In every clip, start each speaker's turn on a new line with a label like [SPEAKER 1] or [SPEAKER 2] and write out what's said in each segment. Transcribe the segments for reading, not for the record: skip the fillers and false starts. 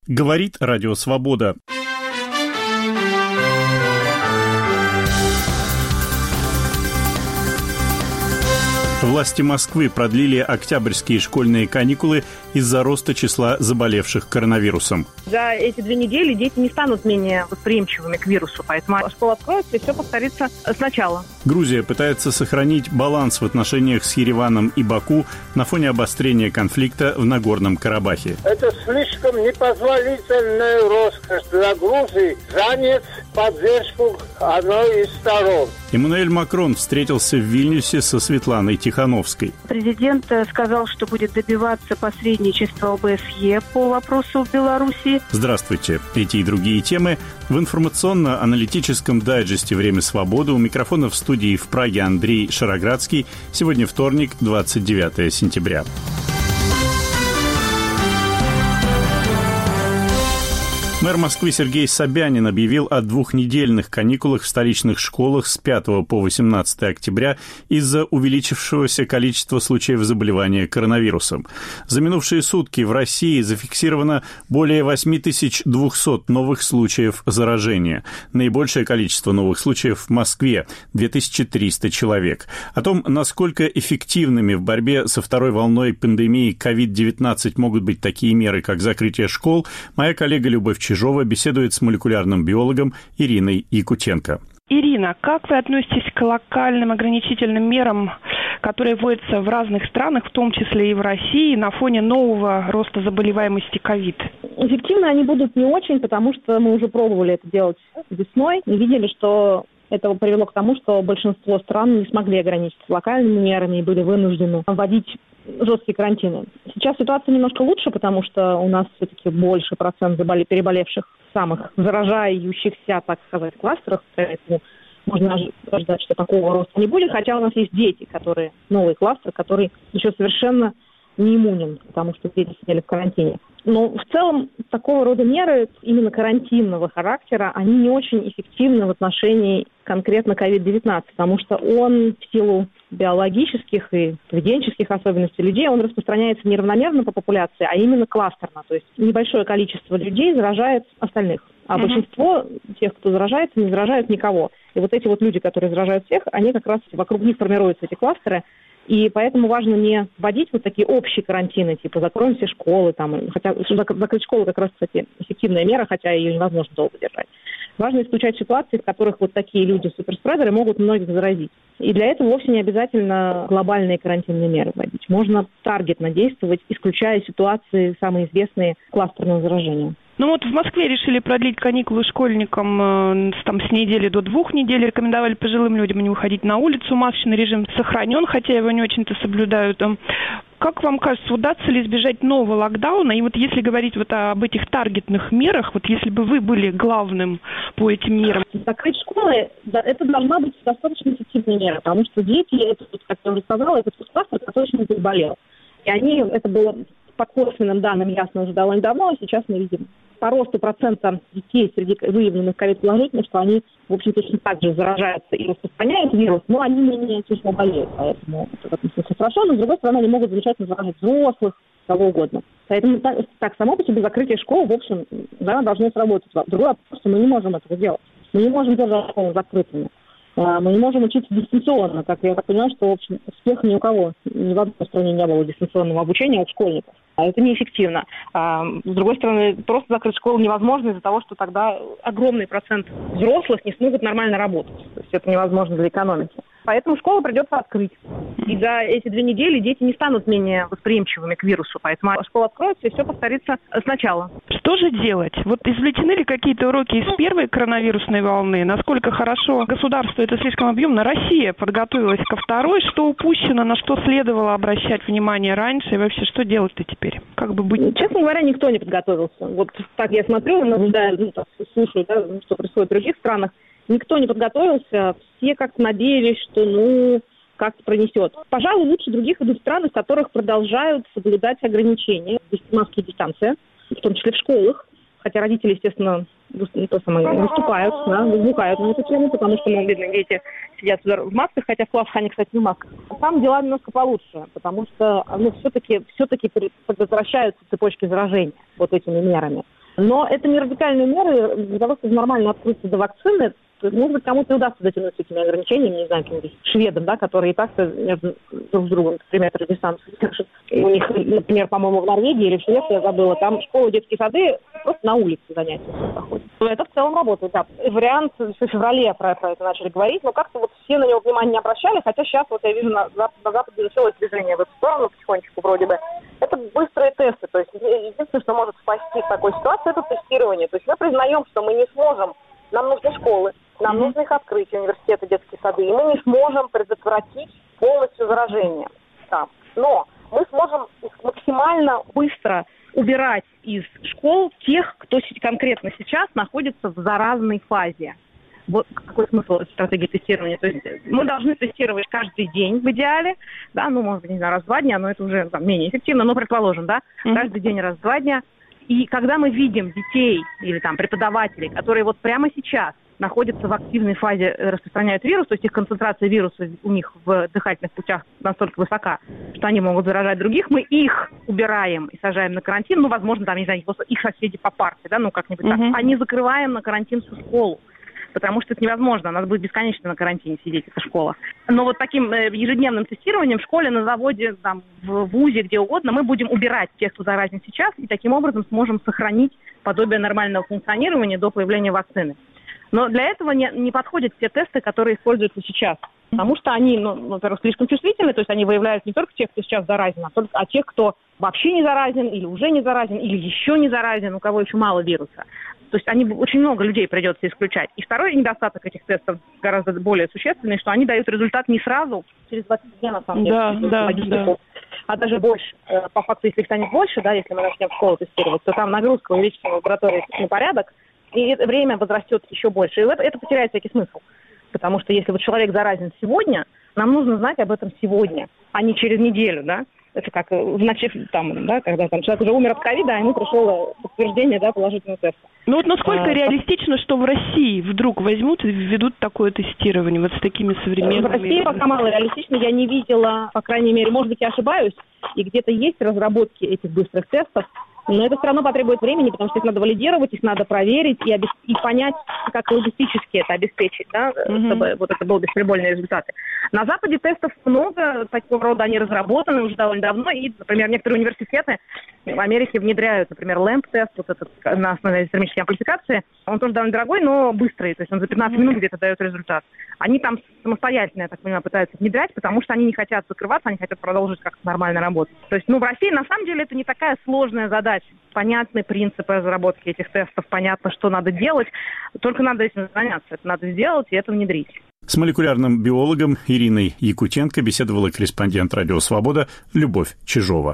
[SPEAKER 1] Говорит Радио Свобода. Власти Москвы продлили октябрьские школьные каникулы из-за роста числа заболевших коронавирусом.
[SPEAKER 2] За эти 2 недели дети не станут менее восприимчивыми к вирусу, поэтому школа откроется, и все повторится сначала.
[SPEAKER 1] Грузия пытается сохранить баланс в отношениях с Ереваном и Баку на фоне обострения конфликта в Нагорном Карабахе.
[SPEAKER 3] Это слишком непозволительная роскошь для Грузии занять поддержку одной из сторон.
[SPEAKER 1] Эммануэль Макрон встретился в Вильнюсе со Светланой Тихановской.
[SPEAKER 2] Президент сказал, что будет добиваться посредничества ОБСЕ по вопросу в Беларуси.
[SPEAKER 1] Здравствуйте. Эти и другие темы в информационно-аналитическом дайджесте «Время свободы». У микрофона в студии в Праге Андрей Шароградский. Сегодня вторник, 29 сентября. Мэр Москвы Сергей Собянин объявил о 2-недельных каникулах в столичных школах с 5 по 18 октября из-за увеличившегося количества случаев заболевания коронавирусом. За минувшие сутки в России зафиксировано более 8200 новых случаев заражения. Наибольшее количество новых случаев в Москве – 2300 человек. О том, насколько эффективными в борьбе со второй волной пандемии COVID-19 могут быть такие меры, как закрытие школ, моя коллега Любовь Чижова беседует с молекулярным биологом Ириной Якутенко.
[SPEAKER 4] Ирина, как вы относитесь к локальным ограничительным мерам, которые вводятся в разных странах, в том числе и в России, на фоне нового роста заболеваемости ковид?
[SPEAKER 2] Эффективно они будут не очень, потому что мы уже пробовали это делать весной и видели, что это привело к тому, что большинство стран не смогли ограничить локальными мерами и были вынуждены вводить жесткие карантины. Сейчас ситуация немножко лучше, потому что у нас все-таки больше процент переболевших в самых заражающихся, так сказать, кластерах, поэтому можно ожидать, что такого роста не будет, хотя у нас есть дети, новый кластер, который еще совершенно не иммунен, потому что дети сидели в карантине. Но в целом такого рода меры, именно карантинного характера, они не очень эффективны в отношении конкретно COVID-19, потому что он в силу биологических и поведенческих особенностей людей, он распространяется неравномерно по популяции, а именно кластерно. То есть небольшое количество людей заражает остальных, а большинство тех, кто заражается, не заражают никого. И вот эти вот люди, которые заражают всех, они как раз вокруг них формируются эти кластеры. И поэтому важно не вводить вот такие общие карантины, типа закроем все школы, хотя закрыть школу как раз, кстати, эффективная мера, хотя ее невозможно долго держать. Важно исключать ситуации, в которых вот такие люди-суперспредеры могут многих заразить. И для этого вовсе не обязательно глобальные карантинные меры вводить. Можно таргетно действовать, исключая ситуации, самые известные, кластерного заражения.
[SPEAKER 4] Ну вот в Москве решили продлить каникулы школьникам с недели до 2 недель. Рекомендовали пожилым людям не выходить на улицу. Масочный режим сохранен, хотя его не очень-то соблюдают. Как вам кажется, удастся ли избежать нового локдауна? И вот если говорить вот об этих таргетных мерах, вот если бы вы были главным по этим мерам?
[SPEAKER 2] Закрыть школы, это должна быть достаточно эффективная мера, потому что дети, как я уже сказала, это кластер, который очень переболел. И это было по косвенным данным ясно уже довольно давно, и сейчас мы видим по росту процента детей среди выявленных ковид-положительных, что они, в общем, точно так же заражаются и распространяют вирус, но они менее тяжело болеют, поэтому это в этом смысле хорошо, но с другой стороны они могут замечательно заражать взрослых, кого угодно. Поэтому так само по себе закрытие школ, в общем, должно сработать. Другой вопрос, что мы не можем этого делать. Мы не можем держать школы закрытыми. Мы не можем учиться дистанционно, я так понимаю, что, в общем, успеха ни у кого, ни в одной стране не было дистанционного обучения от школьников. А это неэффективно. С другой стороны, просто закрыть школу невозможно из-за того, что тогда огромный процент взрослых не смогут нормально работать. То есть это невозможно для экономики. Поэтому школу придется открыть. И за эти 2 недели дети не станут менее восприимчивыми к вирусу. Поэтому школа откроется, и все повторится сначала.
[SPEAKER 4] Что же делать? Вот извлечены ли какие-то уроки из первой коронавирусной волны? Насколько хорошо государство, это слишком объемно, Россия подготовилась ко второй? Что упущено, на что следовало обращать внимание раньше? И вообще, что делать-то теперь? Как бы быть?
[SPEAKER 2] Честно говоря, никто не подготовился. Вот так я смотрю, наблюдаю, слушаю, что происходит в других странах. Никто не подготовился, все как-то надеялись, что, как-то пронесет. Пожалуй, лучше других идут страны, в которых продолжают соблюдать ограничения, маски и дистанция, в том числе в школах. Хотя родители, естественно, выступают, возбухают на эту тему, потому что, бедные дети сидят в масках, хотя в классах они, кстати, не в масках. А там дела немножко получше, потому что все-таки предотвращаются цепочки заражения вот этими мерами. Но это не радикальные меры. Для того, чтобы нормально открыться до вакцины, может быть, кому-то удастся дотянуть с этими ограничениями, не знаю, каким-нибудь шведам, да, которые и так-то между друг с другом, например, дистанцию держат. У них, например, по-моему, в Норвегии или в Швеции, я забыла, там школы, детские сады просто на улице занятия проходят. Это в целом работает, да. Вариант в феврале про это начали говорить, но как-то вот все на него внимания не обращали, хотя сейчас вот я вижу на Западе началось движение в эту сторону потихонечку вроде бы. Это быстрые тесты, то есть единственное, что может спасти в такой ситуации, это тестирование. То есть мы признаем, что мы не сможем, нам нужны школы, нам нужно их открыть, университеты, детские сады, и мы не сможем предотвратить полностью заражение там. Но мы сможем максимально быстро убирать из школ тех, кто конкретно сейчас находится в заразной фазе. Вот какой смысл этой стратегии тестирования? То есть мы должны тестировать каждый день в идеале, да, ну, может быть, не знаю, раз в 2 дня, но это уже там, менее эффективно, но предположим, да, каждый день раз в 2 дня. И когда мы видим детей или там преподавателей, которые вот прямо сейчас находятся в активной фазе, распространяют вирус, то есть их концентрация вируса у них в дыхательных путях настолько высока, что они могут заражать других, мы их убираем и сажаем на карантин, ну, возможно, там, не знаю, их соседи по парте, да, ну, как-нибудь так, а не закрываем на карантин всю школу, потому что это невозможно, надо будет бесконечно на карантине сидеть, эта школа. Но вот таким ежедневным тестированием в школе, на заводе, там, в вузе, где угодно, мы будем убирать тех, кто заразен сейчас, и таким образом сможем сохранить подобие нормального функционирования до появления вакцины. Но для этого не подходят те тесты, которые используются сейчас. Потому что они, во-первых, слишком чувствительны, то есть они выявляют не только тех, кто сейчас заразен, а тех, кто вообще не заразен, или уже не заразен, или еще не заразен, у кого еще мало вируса. То есть очень много людей придется исключать. И второй недостаток этих тестов гораздо более существенный, что они дают результат не сразу, через 20 дней, на самом деле, да. А даже больше. По факту, если их станет больше, да, если мы начнем в школу тестировать, то там нагрузка увеличится в лаборатории на порядок, и время возрастет еще больше. И это потеряет всякий смысл. Потому что если вот человек заразен сегодня, нам нужно знать об этом сегодня, а не через неделю, да. Это как в ночи, там, да, когда там человек уже умер от ковида, а ему пришло подтверждение, да, положительного теста.
[SPEAKER 4] Ну вот насколько реалистично, что в России вдруг возьмут и введут такое тестирование вот с такими современными...
[SPEAKER 2] В России пока мало реалистично, я не видела, по крайней мере, может быть, я ошибаюсь, и где-то есть разработки этих быстрых тестов, но это все равно потребует времени, потому что их надо валидировать, их надо проверить и понять, как логистически это обеспечить, да, чтобы вот это были бесперебойные результаты. На Западе тестов много, такого рода они разработаны уже довольно давно, и, например, некоторые университеты в Америке внедряют, например, LAMP-тест, вот этот на основе термической амплификации. Он тоже довольно дорогой, но быстрый, то есть он за 15 минут где-то дает результат. Они там самостоятельно, я так понимаю, пытаются внедрять, потому что они не хотят закрываться, они хотят продолжить как-то нормально работать. То есть, в России на самом деле это не такая сложная задача. Понятны принципы разработки этих тестов, понятно, что надо делать, только надо этим заняться. Это надо сделать и это внедрить.
[SPEAKER 1] С молекулярным биологом Ириной Якутенко беседовала корреспондент «Радио Свобода» Любовь Чижова.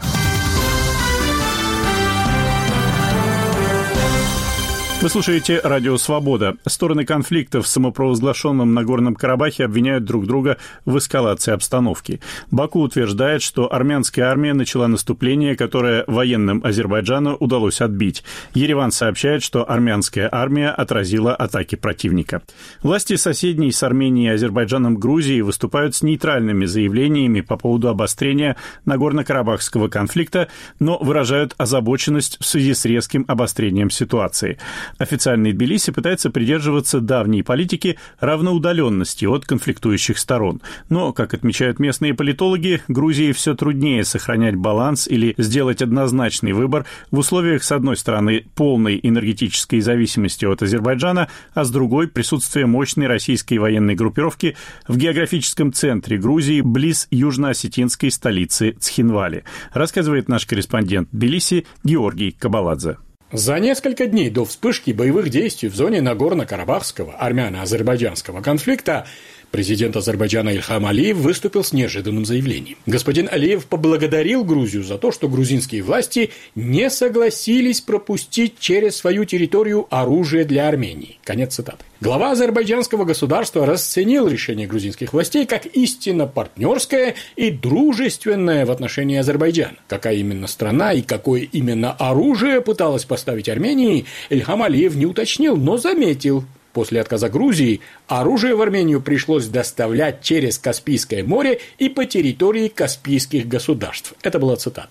[SPEAKER 1] Вы слушаете «Радио Свобода». Стороны конфликта в самопровозглашенном Нагорном Карабахе обвиняют друг друга в эскалации обстановки. Баку утверждает, что армянская армия начала наступление, которое военным Азербайджану удалось отбить. Ереван сообщает, что армянская армия отразила атаки противника. Власти соседней с Арменией и Азербайджаном Грузии выступают с нейтральными заявлениями по поводу обострения Нагорно-Карабахского конфликта, но выражают озабоченность в связи с резким обострением ситуации. Официальный Тбилиси пытается придерживаться давней политики равноудаленности от конфликтующих сторон. Но, как отмечают местные политологи, Грузии все труднее сохранять баланс или сделать однозначный выбор в условиях, с одной стороны, полной энергетической зависимости от Азербайджана, а с другой – присутствия мощной российской военной группировки в географическом центре Грузии, близ южно-осетинской столицы Цхинвали, рассказывает наш корреспондент в Тбилиси Георгий Кабаладзе.
[SPEAKER 5] За несколько дней до вспышки боевых действий в зоне Нагорно-Карабахского армяно-азербайджанского конфликта президент Азербайджана Ильхам Алиев выступил с неожиданным заявлением. Господин Алиев поблагодарил Грузию за то, что грузинские власти не согласились пропустить через свою территорию оружие для Армении. Конец цитаты. Глава азербайджанского государства расценил решение грузинских властей как истинно партнерское и дружественное в отношении Азербайджана. Какая именно страна и какое именно оружие пыталась поставить Армении, Ильхам Алиев не уточнил, но заметил. После отказа Грузии оружие в Армению пришлось доставлять через Каспийское море и по территории каспийских государств. Это была цитата.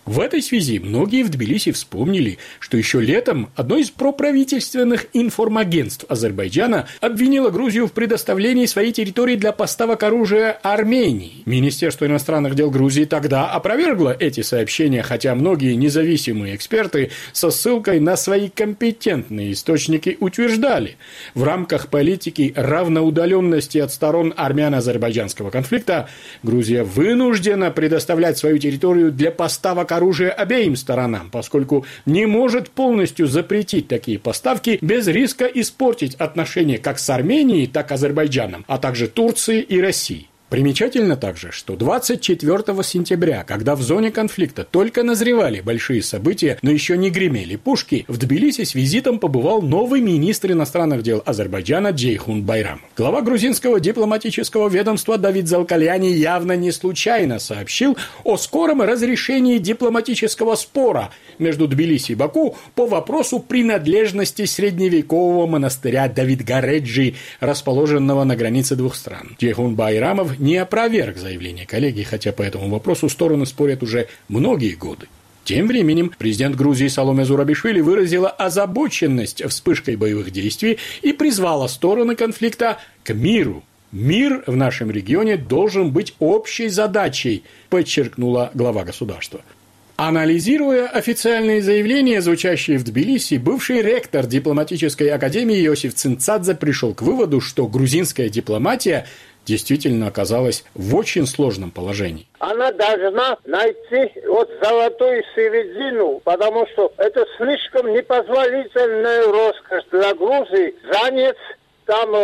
[SPEAKER 5] В этой связи многие в Тбилиси вспомнили, что еще летом одно из проправительственных информагентств Азербайджана обвинило Грузию в предоставлении своей территории для поставок оружия Армении. Министерство иностранных дел Грузии тогда опровергло эти сообщения, хотя многие независимые эксперты со ссылкой на свои компетентные источники утверждали, в рамках политики равноудаленности от сторон армяно-азербайджанского конфликта Грузия вынуждена предоставлять свою территорию для поставок оружия обеим сторонам, поскольку не может полностью запретить такие поставки без риска испортить отношения как с Арменией, так и Азербайджаном, а также Турцией и Россией. Примечательно также, что 24 сентября, когда в зоне конфликта только назревали большие события, но еще не гремели пушки, в Тбилиси с визитом побывал новый министр иностранных дел Азербайджана Джейхун Байрамов. Глава грузинского дипломатического ведомства Давид Залкаляни явно не случайно сообщил о скором разрешении дипломатического спора между Тбилиси и Баку по вопросу принадлежности средневекового монастыря Давид-Гареджи, расположенного на границе двух стран. Джейхун Байрамов не опроверг заявление коллеги, хотя по этому вопросу стороны спорят уже многие годы. Тем временем президент Грузии Саломе Зурабишвили выразила озабоченность вспышкой боевых действий и призвала стороны конфликта к миру. «Мир в нашем регионе должен быть общей задачей», подчеркнула глава государства. Анализируя официальные заявления, звучащие в Тбилиси, бывший ректор дипломатической академии Иосиф Цинцадзе пришел к выводу, что грузинская дипломатия действительно оказалась в очень сложном положении.
[SPEAKER 3] Она должна найти золотую середину, потому что это слишком непозволительная роскошь для Грузии занять там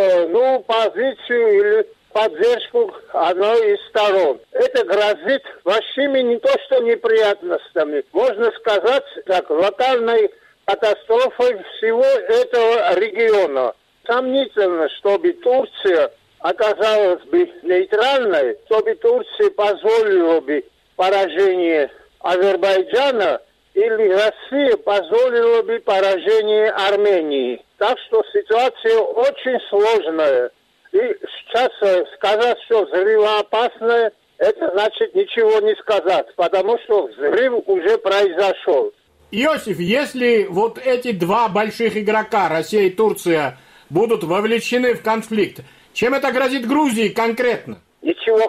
[SPEAKER 3] позицию или поддержку одной из сторон. Это грозит большими не то что неприятностями, можно сказать так, локальной катастрофой всего этого региона. Сомнительно, чтобы Турция оказалась бы нейтральной, чтобы Турция позволила бы поражение Азербайджана или Россия позволила бы поражение Армении. Так что ситуация очень сложная. И сейчас сказать, что взрывоопасное, это значит ничего не сказать, потому что взрыв уже произошел.
[SPEAKER 5] Иосиф, если вот эти два больших игрока, Россия и Турция, будут вовлечены в конфликт, чем это грозит Грузии конкретно?
[SPEAKER 3] Ничего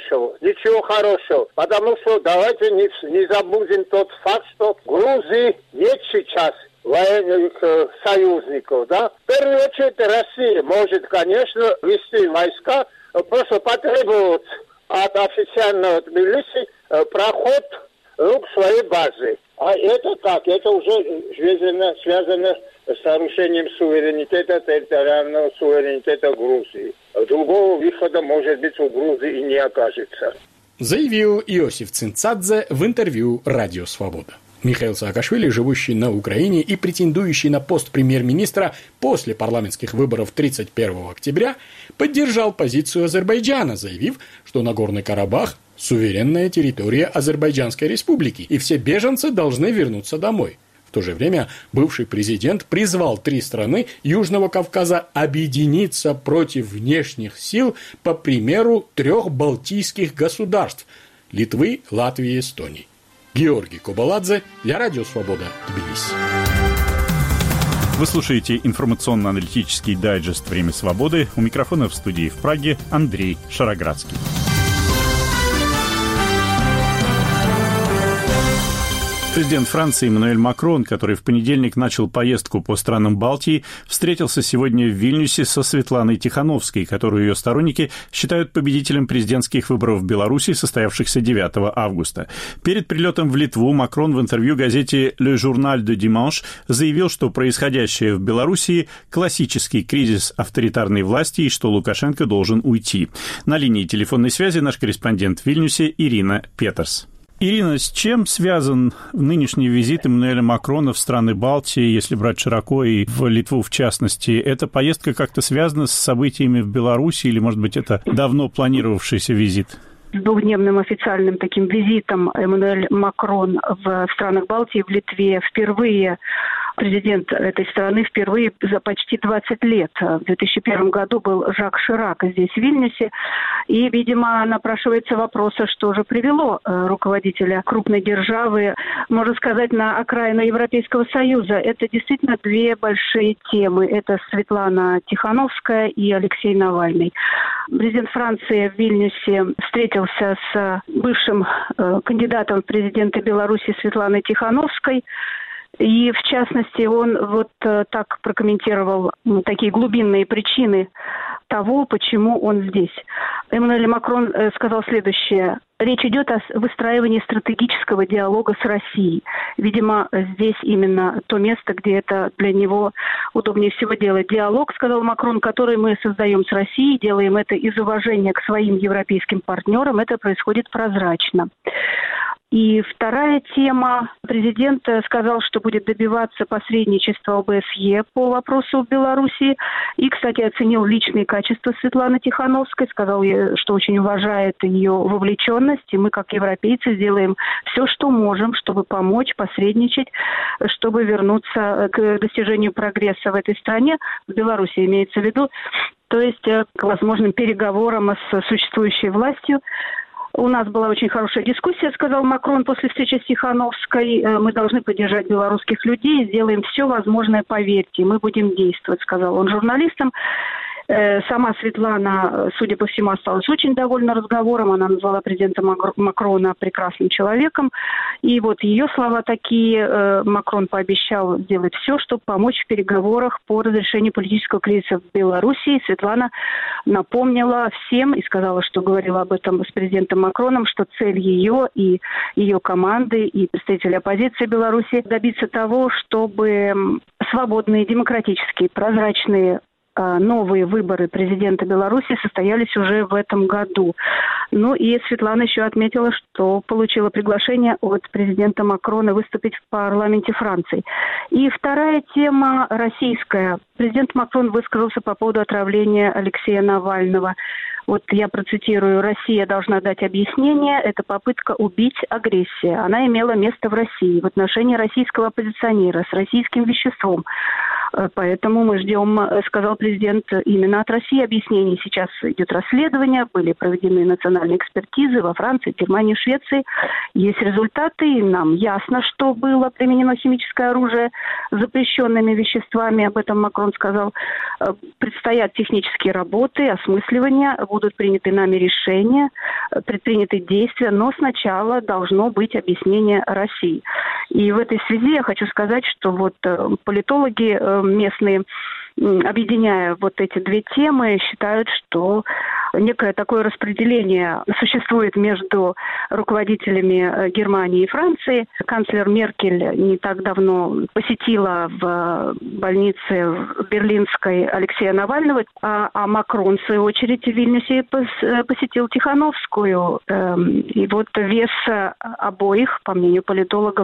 [SPEAKER 3] хорошего, потому что давайте не забудем тот факт, что в Грузии нет сейчас военных союзников, да? В первую очередь Россия может, конечно, вести войска, просто потребовать от официального Тбилиси проход к своей базе. А это как? Это уже связано с нарушением суверенитета, территориального суверенитета Грузии. Другого выхода, может быть, у Грузии и не окажется.
[SPEAKER 5] Заявил Иосиф Цинцадзе в интервью «Радио Свобода». Михаил Саакашвили, живущий на Украине и претендующий на пост премьер-министра после парламентских выборов 31 октября, поддержал позицию Азербайджана, заявив, что Нагорный Карабах – суверенная территория Азербайджанской республики, и все беженцы должны вернуться домой. В то же время бывший президент призвал 3 страны Южного Кавказа объединиться против внешних сил по примеру 3 балтийских государств – Литвы, Латвии и Эстонии. Георгий Кобаладзе для Радио Свобода, Тбилиси.
[SPEAKER 1] Вы слушаете информационно-аналитический дайджест «Время свободы». У микрофона в студии в Праге Андрей Шароградский. Президент Франции Эммануэль Макрон, который в понедельник начал поездку по странам Балтии, встретился сегодня в Вильнюсе со Светланой Тихановской, которую ее сторонники считают победителем президентских выборов в Беларуси, состоявшихся 9 августа. Перед прилетом в Литву Макрон в интервью газете «Le Journal du Dimanche» заявил, что происходящее в Беларуси – классический кризис авторитарной власти и что Лукашенко должен уйти. На линии телефонной связи наш корреспондент в Вильнюсе Ирина Петерс. Ирина, с чем связан нынешний визит Эммануэля Макрона в страны Балтии, если брать широко, и в Литву в частности? Эта поездка как-то связана с событиями в Беларуси или, может быть, это давно планировавшийся визит?
[SPEAKER 6] С 2-дневным официальным таким визитом Эммануэль Макрон в странах Балтии, в Литве, впервые президент этой страны впервые за почти 20 лет. В 2001 году был Жак Ширак здесь, в Вильнюсе. И, видимо, напрашивается вопрос, что же привело руководителя крупной державы, можно сказать, на окраину Европейского Союза. Это действительно две большие темы. Это Светлана Тихановская и Алексей Навальный. Президент Франции в Вильнюсе встретился с бывшим кандидатом в президенты Беларуси Светланой Тихановской. И, в частности, он вот так прокомментировал такие глубинные причины того, почему он здесь. Эммануэль Макрон сказал следующее. Речь идет о выстраивании стратегического диалога с Россией. Видимо, здесь именно то место, где это для него удобнее всего делать. Диалог, сказал Макрон, который мы создаем с Россией, делаем это из уважения к своим европейским партнерам. Это происходит прозрачно. И вторая тема. Президент сказал, что будет добиваться посредничества ОБСЕ по вопросу в Беларуси. И, кстати, оценил личные качества Светланы Тихановской. Сказал, что очень уважает ее вовлеченность. И мы, как европейцы, сделаем все, что можем, чтобы помочь, посредничать, чтобы вернуться к достижению прогресса в этой стране. В Беларуси имеется в виду. То есть к возможным переговорам с существующей властью. У нас была очень хорошая дискуссия, сказал Макрон после встречи с Тихановской. Мы должны поддержать белорусских людей, сделаем все возможное, поверьте. Мы будем действовать, сказал он журналистам. Сама Светлана, судя по всему, осталась очень довольна разговором. Она назвала президента Макрона прекрасным человеком. И вот ее слова такие. Макрон пообещал сделать все, чтобы помочь в переговорах по разрешению политического кризиса в Беларуси. Светлана напомнила всем и сказала, что говорила об этом с президентом Макроном, что цель ее и ее команды, и представителей оппозиции Беларуси добиться того, чтобы свободные, демократические, прозрачные новые выборы президента Беларуси состоялись уже в этом году. Ну и Светлана еще отметила, что получила приглашение от президента Макрона выступить в парламенте Франции. И вторая тема российская. Президент Макрон высказался по поводу отравления Алексея Навального. Вот я процитирую. «Россия должна дать объяснение. Это попытка убить, агрессия. Она имела место в России в отношении российского оппозиционера с российским веществом. Поэтому мы ждем, сказал президент, именно от России объяснений. Сейчас идет расследование, были проведены национальные экспертизы во Франции, Германии, Швеции. Есть результаты, и нам ясно, что было применено химическое оружие с запрещенными веществами. Об этом Макрон сказал. Предстоят технические работы, осмысливания, будут приняты нами решения, предприняты действия, но сначала должно быть объяснение России. И в этой связи я хочу сказать, что вот политологи местные, объединяя вот эти две темы, считают, что некое такое распределение существует между руководителями Германии и Франции. Канцлер Меркель не так давно посетила в больнице берлинской Алексея Навального, а Макрон, в свою очередь, в Вильнюсе посетил Тихановскую. И вот вес обоих, по мнению политологов,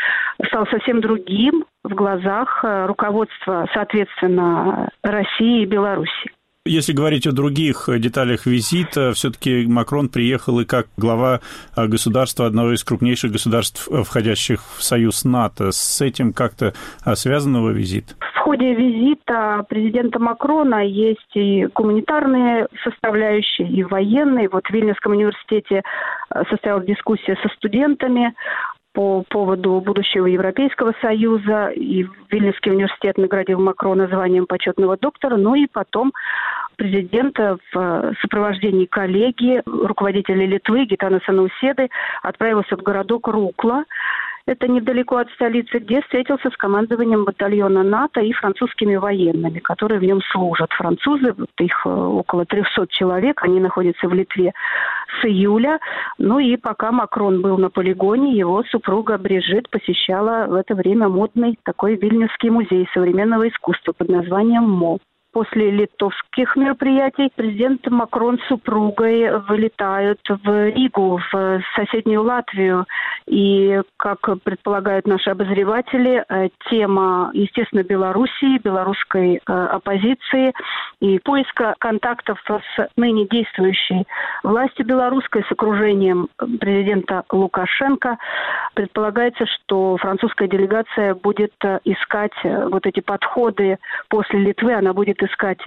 [SPEAKER 6] стал совсем другим в глазах руководства, соответственно, России и Беларуси.
[SPEAKER 1] Если говорить о других деталях визита, все-таки Макрон приехал и как глава государства, одного из крупнейших государств, входящих в союз НАТО. С этим как-то связан его визит?
[SPEAKER 6] В ходе визита президента Макрона есть и гуманитарные составляющие, и военные. Вот в Вильнюсском университете состоялась дискуссия со студентами по поводу будущего Европейского Союза, и Вильнюсский университет наградил Макрона званием почетного доктора, ну и потом президент в сопровождении коллеги, руководителя Литвы Гитанаса Науседы, отправился в городок Рукла. Это недалеко от столицы, где встретился с командованием батальона НАТО и французскими военными, которые в нем служат. Французы, их около 300 человек, они находятся в Литве с июля. Ну и пока Макрон был на полигоне, его супруга Брижит посещала в это время модный такой Вильнюсский музей современного искусства под названием МО. после литовских мероприятий президент Макрон с супругой вылетают в Ригу, в соседнюю Латвию. И, как предполагают наши обозреватели, тема, естественно, Белоруссии, белорусской оппозиции и поиска контактов с ныне действующей властью белорусской, с окружением президента Лукашенко. Предполагается, что французская делегация будет искать вот эти подходы после Литвы, она будет искать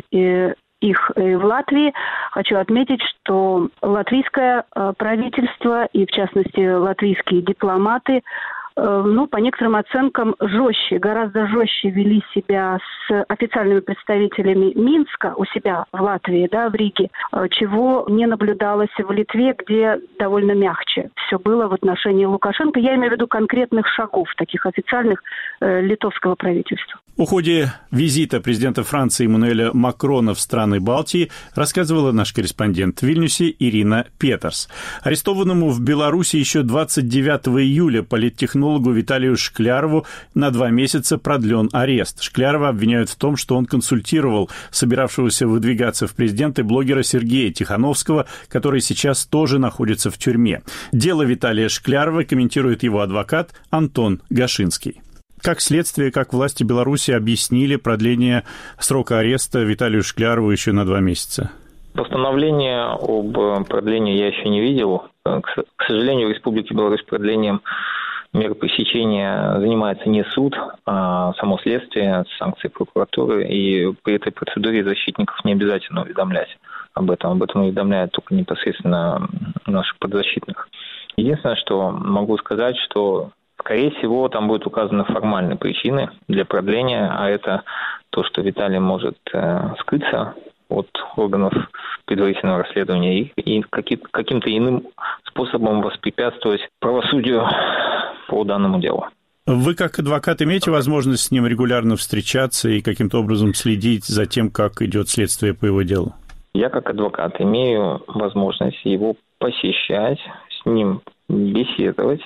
[SPEAKER 6] их в Латвии. Хочу отметить, что латвийское правительство и, в частности, латвийские дипломаты, по некоторым оценкам, гораздо жестче вели себя с официальными представителями Минска у себя в Латвии, в Риге, чего не наблюдалось в Литве, где довольно мягче все было в отношении Лукашенко. Я имею в виду конкретных шагов, таких официальных, литовского правительства.
[SPEAKER 1] О ходе визита президента Франции Эммануэля Макрона в страны Балтии рассказывала наш корреспондент в Вильнюсе Ирина Петерс. Арестованному в Беларуси еще 29 июля политтехнологу Виталию Шклярову на 2 месяца продлен арест. Шклярова обвиняют в том, что он консультировал собиравшегося выдвигаться в президенты блогера Сергея Тихановского, который сейчас тоже находится в тюрьме. Дело Виталия Шклярова комментирует его адвокат Антон Гашинский. Как следствие, как власти Беларуси объяснили продление срока ареста Виталию Шклярову еще на 2 месяца?
[SPEAKER 7] Постановление об продлении я еще не видел. К сожалению, в Республике Беларусь продлением мер пресечения занимается не суд, а само следствие, санкции прокуратуры. И при этой процедуре защитников не обязательно уведомлять об этом. Об этом уведомляют только непосредственно наших подзащитных. Единственное, что могу сказать, что скорее всего, там будут указаны формальные причины для продления, а это то, что Виталий может скрыться от органов предварительного расследования и каким-то иным способом воспрепятствовать правосудию по данному делу.
[SPEAKER 1] Вы, как адвокат, имеете возможность с ним регулярно встречаться и каким-то образом следить за тем, как идет следствие по его делу?
[SPEAKER 7] Я, как адвокат, имею возможность его посещать, с ним беседовать,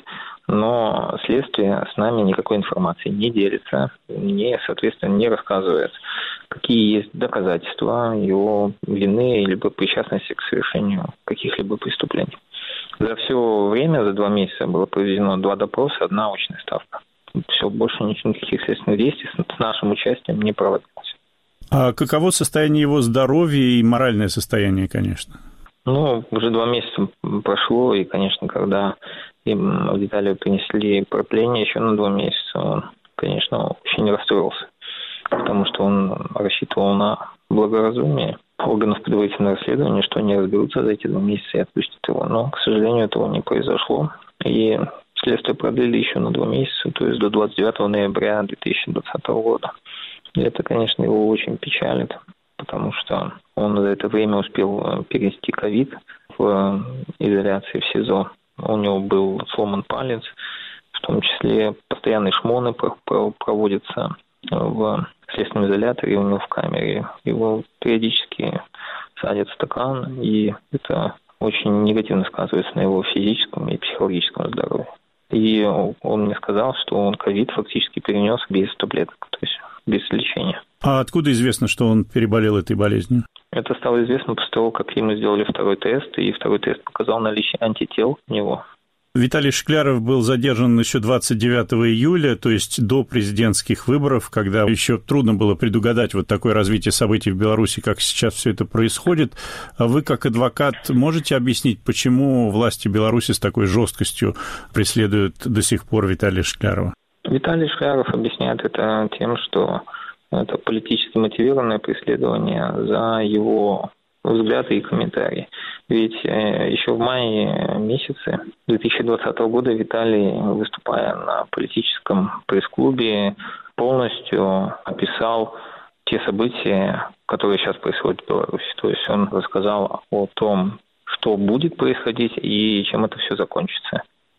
[SPEAKER 7] но следствие с нами никакой информации не делится, соответственно, не рассказывает, какие есть доказательства его вины либо причастности к совершению каких-либо преступлений. За все время, за 2 месяца, было проведено 2 допроса, 1 очная ставка. Все, больше никаких следственных действий с нашим участием не проводилось.
[SPEAKER 1] А каково состояние его здоровья и моральное состояние, конечно?
[SPEAKER 7] Уже 2 месяца прошло, и, конечно, когда Виталию принесли продление еще на 2 месяца, он, конечно, очень расстроился, потому что он рассчитывал на благоразумие органов предварительного расследования, что они разберутся за эти 2 месяца и отпустят его. Но, к сожалению, этого не произошло, и следствие продлили еще на 2 месяца, то есть до 29 ноября 2020 года. И это, конечно, его очень печалит, потому что он за это время успел перенести ковид в изоляции в СИЗО. У него был сломан палец, в том числе постоянные шмоны проводятся в следственном изоляторе у него в камере. Его периодически садят в стакан, и это очень негативно сказывается на его физическом и психологическом здоровье. И он мне сказал, что он ковид фактически перенес без таблеток, то есть без лечения.
[SPEAKER 1] А откуда известно, что он переболел этой болезнью?
[SPEAKER 7] Это стало известно после того, как ему сделали 2-й тест, и 2-й тест показал наличие антител у него.
[SPEAKER 1] Виталий Шкляров был задержан еще 29 июля, то есть до президентских выборов, когда еще трудно было предугадать вот такое развитие событий в Беларуси, как сейчас все это происходит. А вы, как адвокат, можете объяснить, почему власти Беларуси с такой жесткостью преследуют до сих пор Виталия Шклярова?
[SPEAKER 7] Виталий Шкляров объясняет это тем, что это политически мотивированное преследование за его взгляды и комментарии. Ведь еще в мае месяце 2020 года Виталий, выступая на политическом пресс-клубе, полностью описал те события, которые сейчас происходят в Беларуси. То есть он рассказал о том, что будет происходить и чем это все закончится.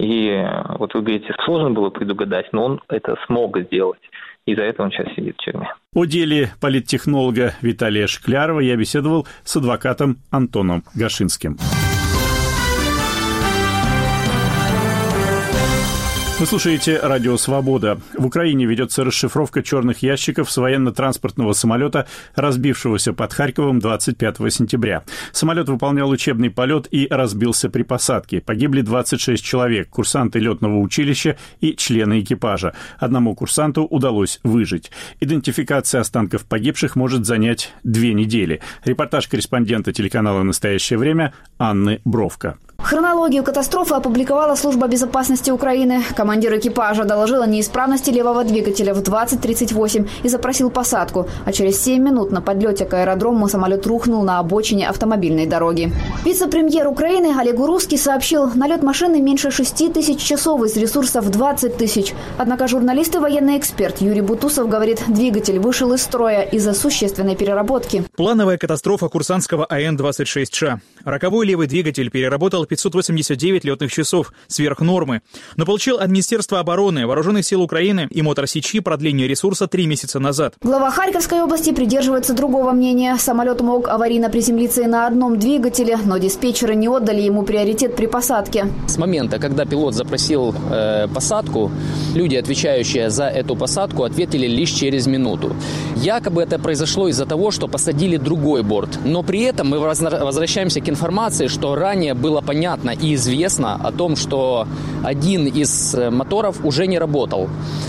[SPEAKER 7] И вот вы говорите, сложно было предугадать, но он это смог сделать. И за это он сейчас сидит в тюрьме.
[SPEAKER 1] О деле политтехнолога Виталия Шклярова я беседовал с адвокатом Антоном Гашинским. Вы слушаете «Радио Свобода». В Украине ведется расшифровка черных ящиков с военно-транспортного самолета, разбившегося под Харьковом 25 сентября. Самолет выполнял учебный полет и разбился при посадке. Погибли 26 человек, курсанты летного училища и члены экипажа. Одному курсанту удалось выжить. Идентификация останков погибших может занять 2 недели. Репортаж корреспондента телеканала «Настоящее время» Анны Бровко.
[SPEAKER 8] Хронологию катастрофы опубликовала Служба безопасности Украины. Командир экипажа доложил о неисправности левого двигателя в 20:38 и запросил посадку. А через 7 минут на подлете к аэродрому самолет рухнул на обочине автомобильной дороги. Вице-премьер Украины Олег Урусский сообщил, налет машины меньше 6 тысяч часов из ресурсов 20 тысяч. Однако журналист и военный эксперт Юрий Бутусов говорит, двигатель вышел из строя из-за существенной переработки.
[SPEAKER 9] Плановая катастрофа курсантского АН-26Ш. Роковой левый двигатель переработал 589 летных часов, сверх нормы. Но получил от Министерства обороны, Вооруженных сил Украины и Мотор Сичи продление ресурса 3 месяца назад.
[SPEAKER 8] Глава Харьковской области придерживается другого мнения. Самолет мог аварийно приземлиться и на одном двигателе, но диспетчеры не отдали ему приоритет при посадке.
[SPEAKER 10] С момента, когда пилот запросил посадку, люди, отвечающие за эту посадку, ответили лишь через минуту. Якобы это произошло из-за того, что посадили другой борт. Но при этом мы возвращаемся к информации, что ранее было понятно и известно о том, что один из моторов уже не работал.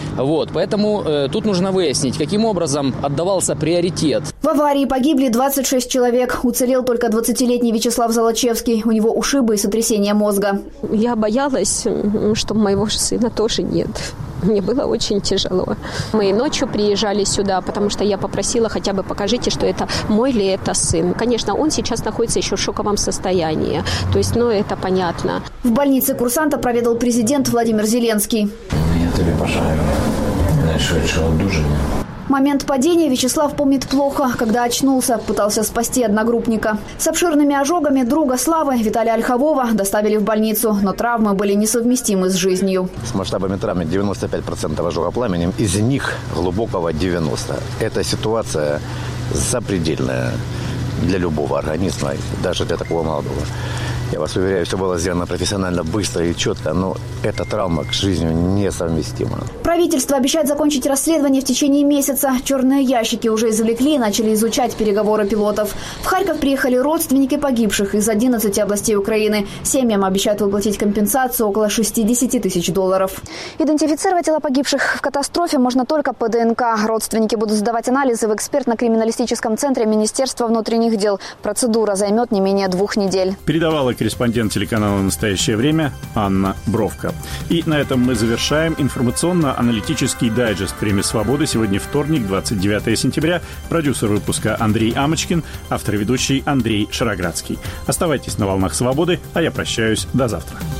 [SPEAKER 10] Поэтому тут нужно выяснить, каким образом отдавался приоритет.
[SPEAKER 8] В аварии погибли 26 человек. Уцелел только 20-летний Вячеслав Золочевский. У него ушибы и сотрясение мозга.
[SPEAKER 11] Я боялась, что моего сына тоже нет. Мне было очень тяжело. Мы ночью приезжали сюда, потому что я попросила, хотя бы покажите, что это мой ли это сын. Конечно, он сейчас находится еще в шоковом состоянии. То есть, это понятно.
[SPEAKER 8] В больнице курсанта проведал президент Владимир Зеленский.
[SPEAKER 12] Я тебе пожелаю наишвидшего одужання.
[SPEAKER 8] Момент падения Вячеслав помнит плохо. Когда очнулся, пытался спасти одногруппника. С обширными ожогами друга Славы Виталия Ольхового доставили в больницу, но травмы были несовместимы с жизнью.
[SPEAKER 12] С масштабами травм 95% ожога пламенем, из них глубокого 90%. Эта ситуация запредельная для любого организма, даже для такого молодого. Я вас уверяю, все было сделано профессионально, быстро и четко, но эта травма к жизни несовместима.
[SPEAKER 8] Правительство обещает закончить расследование в течение месяца. Черные ящики уже извлекли и начали изучать переговоры пилотов. В Харьков приехали родственники погибших из 11 областей Украины. Семьям обещают выплатить компенсацию около $60 тысяч. Идентифицировать тела погибших в катастрофе можно только по ДНК. Родственники будут сдавать анализы в экспертно-криминалистическом центре Министерства внутренних дел. Процедура займет не менее 2 недель.
[SPEAKER 1] Передавала корреспондент телеканала «Настоящее время» Анна Бровко. И на этом мы завершаем информационно-аналитический дайджест «Время свободы». Сегодня вторник, 29 сентября. Продюсер выпуска Андрей Амочкин, автор и ведущий Андрей Шароградский. Оставайтесь на волнах свободы, а я прощаюсь до завтра.